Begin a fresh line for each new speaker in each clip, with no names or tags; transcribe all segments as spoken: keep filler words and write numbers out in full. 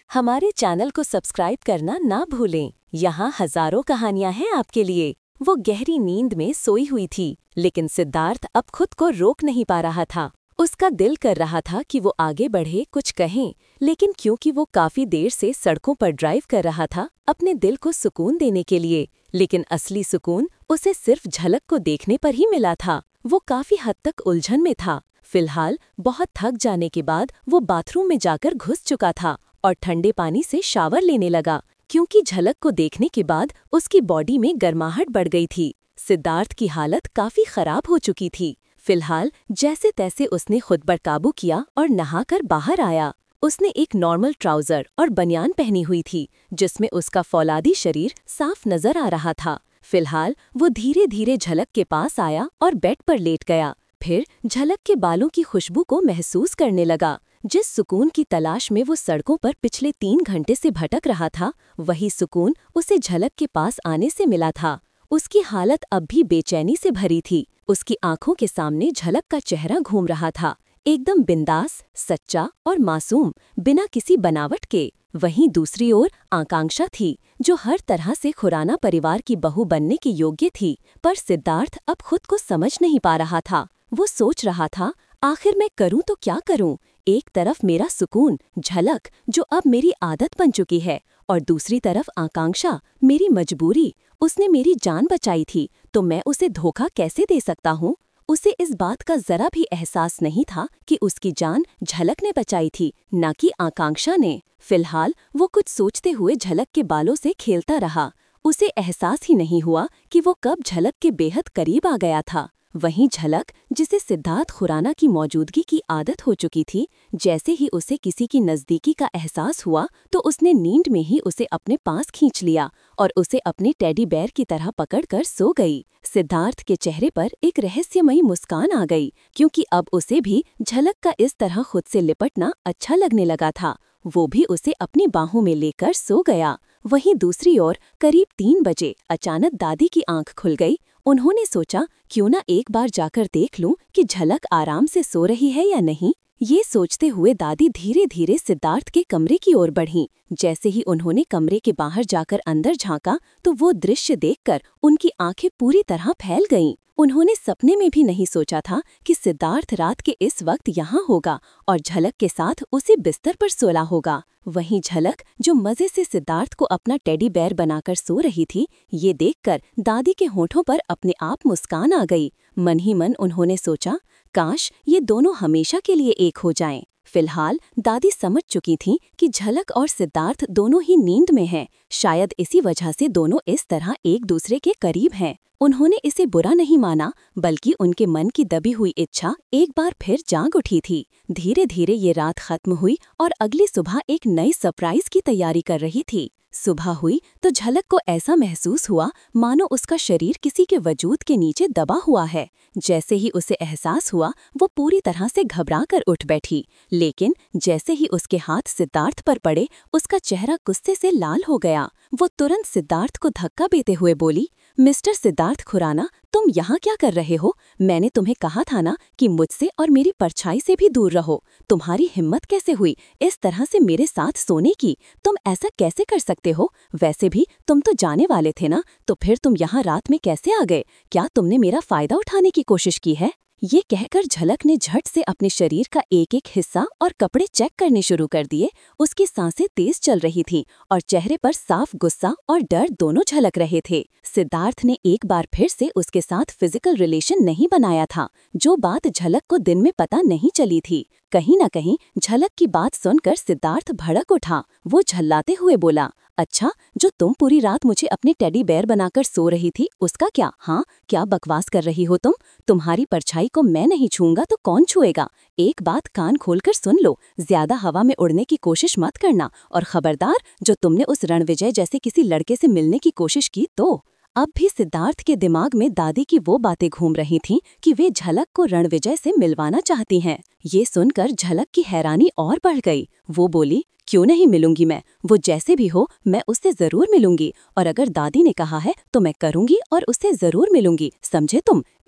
हमारे चैनल को सब्सक्राइब करना ना भूलें। यहाँ हजारों कहानियां हैं आपके लिए। वो गहरी नींद में सोई हुई थी, लेकिन सिद्धार्थ अब खुद को रोक नहीं पा रहा था। उसका दिल कर रहा था कि वो आगे बढ़े, कुछ कहें, लेकिन क्योंकि वो काफी देर से सड़कों पर ड्राइव कर रहा था अपने दिल को सुकून देने के लिए, लेकिन असली सुकून उसे सिर्फ झलक को देखने पर ही मिला था। वो काफी हद तक उलझन में था। फिलहाल बहुत थक जाने के बाद वो बाथरूम में जाकर घुस चुका था और ठंडे पानी से शावर लेने लगा, क्योंकि झलक को देखने के बाद उसकी बॉडी में गर्माहट बढ़ गई थी। सिद्धार्थ की हालत काफी खराब हो चुकी थी। फिलहाल जैसे तैसे उसने खुद पर काबू किया और नहाकर बाहर आया। उसने एक नॉर्मल ट्राउजर और बनियान पहनी हुई थी, जिसमें उसका फौलादी शरीर साफ नजर आ रहा था। फिलहाल वो धीरे धीरे झलक के पास आया और बेड पर लेट गया। फिर झलक के बालों की खुशबू को महसूस करने लगा। जिस सुकून की तलाश में वो सड़कों पर पिछले तीन घंटे से भटक रहा था, वही सुकून उसे झलक के पास आने से मिला था। उसकी हालत अब भी बेचैनी से भरी थी। उसकी आंखों के सामने झलक का चेहरा घूम रहा था, एकदम बिंदास, सच्चा और मासूम, बिना किसी बनावट के। वहीं दूसरी ओर आकांक्षा थी, जो हर तरह से खुराना परिवार की बहू बनने के योग्य थी, पर सिद्धार्थ अब खुद को समझ नहीं पा रहा था। वो सोच रहा था, आखिर मैं करूं तो क्या करूं? एक तरफ मेरा सुकून, झलक, जो अब मेरी आदत बन चुकी है, और दूसरी तरफ आकांक्षा, मेरी मजबूरी। उसने मेरी जान बचाई थी, तो मैं उसे धोखा कैसे दे सकता हूँ? उसे इस बात का जरा भी एहसास नहीं था कि उसकी जान झलक ने बचाई थी, न कि आकांक्षा ने। फिलहाल वो कुछ सोचते हुए झलक के बालों से खेलता रहा। उसे एहसास ही नहीं हुआ कि वो कब झलक के बेहद करीब आ गया था। वहीं झलक, जिसे सिद्धार्थ खुराना की मौजूदगी की आदत हो चुकी थी, जैसे ही उसे किसी की नज़दीकी का एहसास हुआ तो उसने नींद में ही उसे अपने पास खींच लिया और उसे अपने टेडी बेयर की तरह पकड़कर सो गई। सिद्धार्थ के चेहरे पर एक रहस्यमयी मुस्कान आ गई, क्योंकि अब उसे भी झलक का इस तरह खुद से लिपटना अच्छा लगने लगा था। वो भी उसे अपनी बाहों में लेकर सो गया। वहीं दूसरी ओर करीब तीन बजे अचानक दादी की आंख खुल गई। उन्होंने सोचा, क्यों ना एक बार जाकर देख लूं कि झलक आराम से सो रही है या नहीं। ये सोचते हुए दादी धीरे धीरे सिद्धार्थ के कमरे की ओर बढ़ीं। जैसे ही उन्होंने कमरे के बाहर जाकर अंदर झांका तो वो दृश्य देखकर उनकी आंखें पूरी तरह फैल गईं। उन्होंने सपने में भी नहीं सोचा था कि सिद्धार्थ रात के इस वक्त यहाँ होगा और झलक के साथ उसी बिस्तर पर सोला होगा। वहीं झलक, जो मजे से सिद्धार्थ को अपना टेडी बेयर बनाकर सो रही थी, ये देखकर दादी के होठों पर अपने आप मुस्कान आ गई। मन ही मन उन्होंने सोचा, काश ये दोनों हमेशा के लिए एक हो जाएं। फिलहाल दादी समझ चुकी थीं कि झलक और सिद्धार्थ दोनों ही नींद में हैं। शायद इसी वजह से दोनों इस तरह एक दूसरे के करीब हैं। उन्होंने इसे बुरा नहीं माना, बल्कि उनके मन की दबी हुई इच्छा एक बार फिर जाग उठी थी। धीरे धीरे ये रात खत्म हुई और अगली सुबह एक नई सरप्राइज की तैयारी कर रही थी। सुबह हुई तो झलक को ऐसा महसूस हुआ मानो उसका शरीर किसी के वजूद के नीचे दबा हुआ है। जैसे ही उसे एहसास हुआ, वो पूरी तरह से घबरा कर उठ बैठी, लेकिन जैसे ही उसके हाथ सिद्धार्थ पर पड़े, उसका चेहरा गुस्से से लाल हो गया। वो तुरंत सिद्धार्थ को धक्का देते हुए बोली, मिस्टर सिद्धार्थ खुराना, तुम यहाँ क्या कर रहे हो? मैंने तुम्हें कहा था ना कि मुझसे और मेरी परछाई से भी दूर रहो। तुम्हारी हिम्मत कैसे हुई इस तरह से मेरे साथ सोने की? तुम ऐसा कैसे कर सकते हो? वैसे भी तुम तो जाने वाले थे ना, तो फिर तुम यहाँ रात में कैसे आ गए? क्या तुमने मेरा फायदा उठाने की कोशिश की है? ये कहकर झलक ने झट से अपने शरीर का एक एक हिस्सा और कपड़े चेक करने शुरू कर दिए। उसकी सांसें तेज चल रही थीं और चेहरे पर साफ गुस्सा और डर दोनों झलक रहे थे। सिद्धार्थ ने एक बार फिर से उसके साथ फिजिकल रिलेशन नहीं बनाया था, जो बात झलक को दिन में पता नहीं चली थी। कहीं न कहीं झलक की बात सुनकर सिद्धार्थ भड़क उठा। वो झल्लाते हुए बोला, अच्छा, जो तुम पूरी रात मुझे अपने टेडी बेयर बनाकर सो रही थी, उसका क्या? हाँ, क्या बकवास कर रही हो तुम? तुम्हारी परछाई को मैं नहीं छूऊंगा तो कौन छुएगा? एक बात कान खोलकर सुन लो, ज्यादा हवा में उड़ने की कोशिश मत करना, और खबरदार, जो तुमने उस रणविजय जैसे किसी लड़के से मिलने की कोशिश की तो। अब भी सिद्धार्थ के दिमाग में दादी की वो बातें घूम रही थीं कि वे झलक को रणविजय से मिलवाना चाहती हैं। ये सुनकर झलक की हैरानी और बढ़ गई। वो बोली, क्यों नहीं मिलूंगी मैं? वो जैसे भी हो, मैं उससे जरूर मिलूंगी, और अगर दादी ने कहा है तो मैं करूंगी और उससे जरूर मिलूंगी, समझे तुम?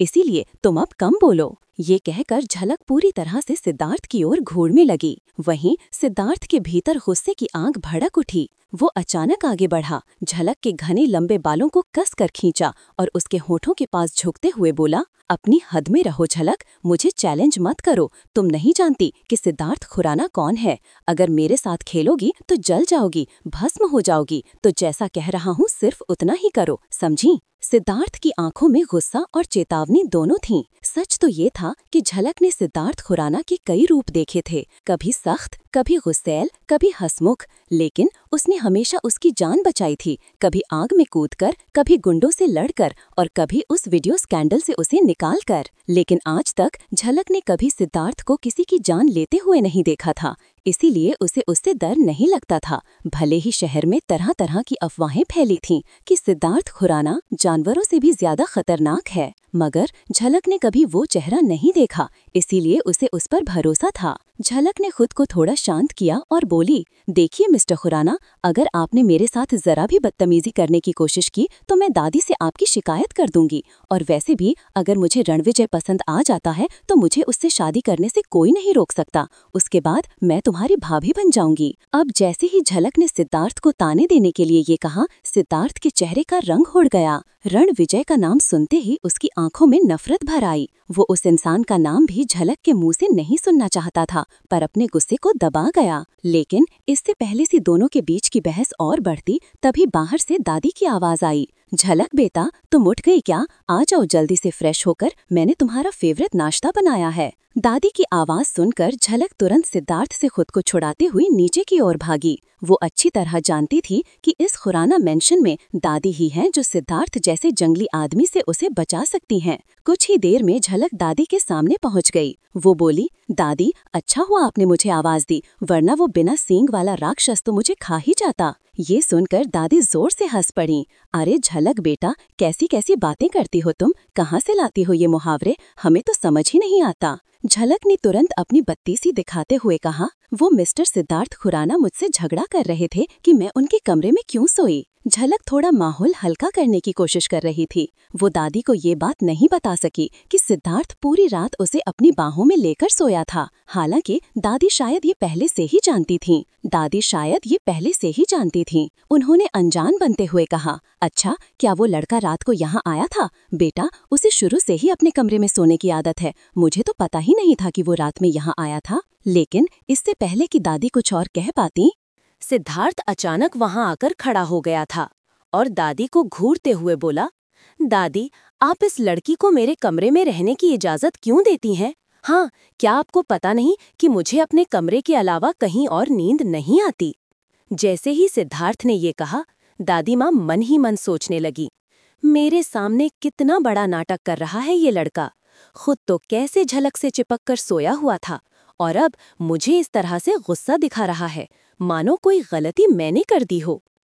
इसीलिए तुम अब कम बोलो। ये कहकर झलक पूरी तरह से सिद्धार्थ की ओर घूरने लगी। वहीं सिद्धार्थ के भीतर गुस्से की आग भड़क उठी। वो अचानक आगे बढ़ा, झलक के घने लंबे बालों को कस कर खींचा और उसके होठों के पास झुकते हुए बोला, अपनी हद में रहो झलक, मुझे चैलेंज मत करो। तुम नहीं जानती कि सिद्धार्थ खुराना कौन है। अगर मेरे साथ खेलोगी तो जल जाओगी, भस्म हो जाओगी। तो जैसा कह रहा हूँ सिर्फ उतना ही करो, समझी? सिद्धार्थ की आंखों में गुस्सा और चेतावनी दोनों थीं। सच तो ये था कि झलक ने सिद्धार्थ खुराना के कई रूप देखे थे, कभी सख्त, कभी गुस्सैल, कभी हंसमुख, लेकिन उसने हमेशा उसकी जान बचाई थी। कभी आग में कूदकर, कभी गुंडों से लड़कर और कभी उस वीडियो स्कैंडल से उसे निकाल कर। लेकिन आज तक झलक ने कभी सिद्धार्थ को किसी की जान लेते हुए नहीं देखा था, इसीलिए उसे उससे डर नहीं लगता था। भले ही शहर में तरह तरह की अफवाहें फैली थीं कि सिद्धार्थ खुराना जानवरों से भी ज्यादा खतरनाक है, मगर झलक ने कभी वो चेहरा नहीं देखा, इसीलिए उसे उस पर भरोसा था। झलक ने खुद को थोड़ा शांत किया और बोली, देखिए मिस्टर खुराना, अगर आपने मेरे साथ जरा भी बदतमीजी करने की कोशिश की तो मैं दादी से आपकी शिकायत कर दूंगी। और वैसे भी अगर मुझे रणविजय पसंद आ जाता है तो मुझे उससे शादी करने से कोई नहीं रोक सकता। उसके बाद मैं तुम्हारी भाभी बन जाऊंगी। अब जैसे ही झलक ने सिद्धार्थ को ताने देने के लिए ये कहा, सिद्धार्थ के चेहरे का रंग उड़ गया। रणविजय का नाम सुनते ही उसकी आंखों में नफरत भर आई। वो उस इंसान का नाम भी झलक के मुंह से नहीं सुनना चाहता था, पर अपने गुस्से को दबा गया। लेकिन इससे पहले से दोनों के बीच की बहस और बढ़ती, तभी बाहर से दादी की आवाज आई, झलक बेटा, तुम उठ गई क्या? आ जाओ जल्दी से फ्रेश होकर, मैंने तुम्हारा फेवरेट नाश्ता बनाया है। दादी की आवाज सुनकर झलक तुरंत सिद्धार्थ से खुद को छुड़ाते हुए नीचे की ओर भागी। वो अच्छी तरह जानती थी कि इस खुराना मेंशन में दादी ही हैं जो सिद्धार्थ जैसे जंगली आदमी से उसे बचा सकती हैं। कुछ ही देर में झलक दादी के सामने पहुंच गई। वो बोली, दादी, अच्छा हुआ आपने मुझे आवाज दी, वरना वो बिना सींग वाला राक्षस तो मुझे खा ही जाता। ये सुनकर दादी जोर से हंस पड़ी। अरे झलक बेटा, कैसी कैसी बातें करती हो तुम, कहाँ से लाती हो ये मुहावरे, हमें तो समझ ही नहीं आता। झलक ने तुरंत अपनी बत्तीसी दिखाते हुए कहा, वो मिस्टर सिद्धार्थ खुराना मुझसे झगड़ा कर रहे थे कि मैं उनके कमरे में क्यों सोई। झलक थोड़ा माहौल हल्का करने की कोशिश कर रही थी। वो दादी को ये बात नहीं बता सकी कि सिद्धार्थ पूरी रात उसे अपनी बाहों में लेकर सोया था। हालांकि दादी शायद ये पहले से ही जानती थीं। दादी शायद ये पहले से ही जानती थीं। उन्होंने अनजान बनते हुए कहा, अच्छा, क्या वो लड़का रात को यहाँ आया था? बेटा, उसे शुरू से ही अपने कमरे में सोने की आदत है। मुझे तो पता ही नहीं था कि वो रात में यहाँ आया था। लेकिन इससे पहले कि दादी कुछ और कह पाती, सिद्धार्थ अचानक वहां आकर खड़ा हो गया था और दादी को घूरते हुए बोला, दादी, आप इस लड़की को मेरे कमरे में रहने की इजाजत क्यों देती हैं? हाँ, क्या आपको पता नहीं कि मुझे अपने कमरे के अलावा कहीं और नींद नहीं आती? जैसे ही सिद्धार्थ ने ये कहा, दादी माँ मन ही मन सोचने लगी, मेरे सामने कितना बड़ा नाटक कर रहा है ये लड़का। खुद तो कैसे झलक से चिपक कर सोया हुआ था और अब मुझे इस तरह से गुस्सा दिखा रहा है, मानो कोई गलती मैंने कर दी हो।